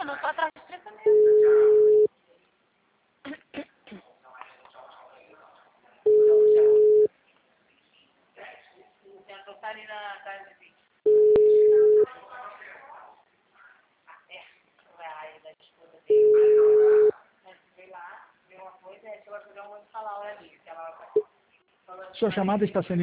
não tô atrás de mesmo. Eu tô ali na casa de vídeo. Aí da esposa dele. Veio lá, viu uma coisa, e chegou a pegar um monte de falar ali. Sua chamada está sendo